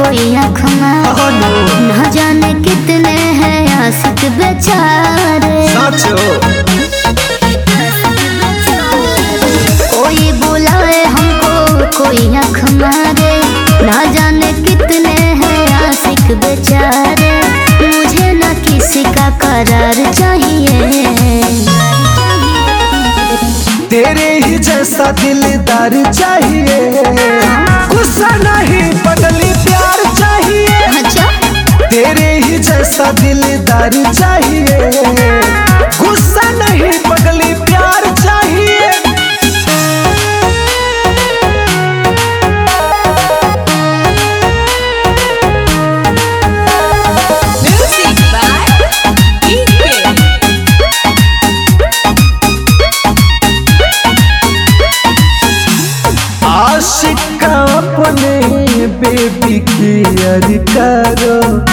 कोई आँख मारे, न जाने कितने हैं आशिक बेचारे। कोई बुलाए हमको कोई आँख मारे, न जाने कितने हैं आशिक बेचारे। मुझे न किसी का करार चाहिए, तेरे ही जैसा दिलदार चाहिए। गुस्सा नहीं पगली प्यार चाहिए। अच्छा तेरे ही जैसा दिलदार चाहिए। गुस्सा नहीं पगली प्यार चाहिए। Music by DK। आशिक अपने बेबी केयर करो,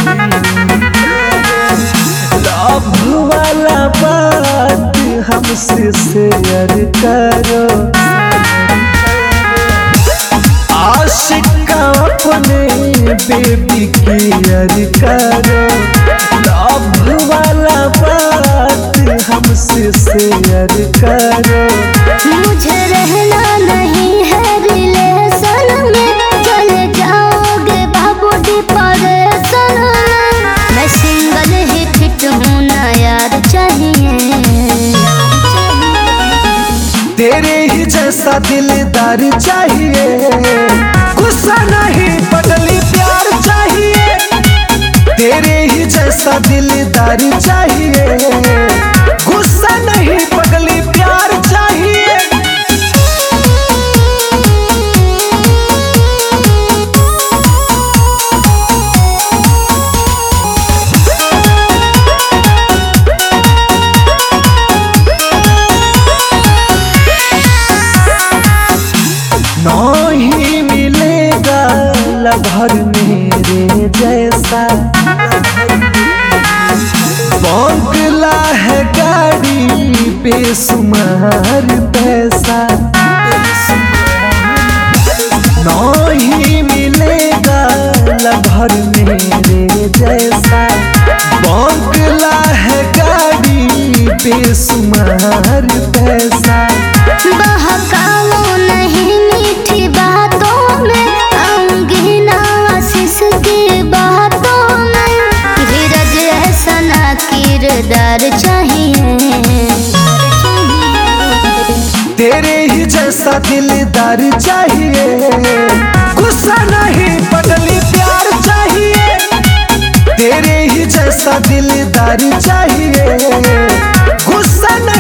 लव वाला बात हमसे शेयर करो। आशिक अपने बेबी केयर करो, लव वाला बात हमसे शेयर करो। मुझे रहना नहीं है रिलेशन में, चले जाओगे बाबू डिप्रेशन में। मैं सिंगल ही फिट हूँ ना यार चाहिए, तेरे ही जैसा दिलदार चाहिए। गुस्सा नहीं पगली प्यार चाहिए। तेरे ही जैसा दिलदार चाहिए। गुस्सा नहीं पगली प्यार चाहिए। नहीं मिलेगा लभर मेरे जैसा, बंगला है गाड़ी बेशुमार पैसा। नहीं मिलेगा लभर मेरे जैसा, बंगला है गाड़ी बेशुमार पैसा। बहकाओ नहीं मीठी बातों में, आऊंगी ना आशीष की बातों में। धीरज ऐसा ना किरदार चाहिए, तेरे ही जैसा दिलदार चाहिए। गुस्सा नहीं पगली प्यार चाहिए। तेरे ही जैसा दिलदार चाहिए। गुस्सा नहीं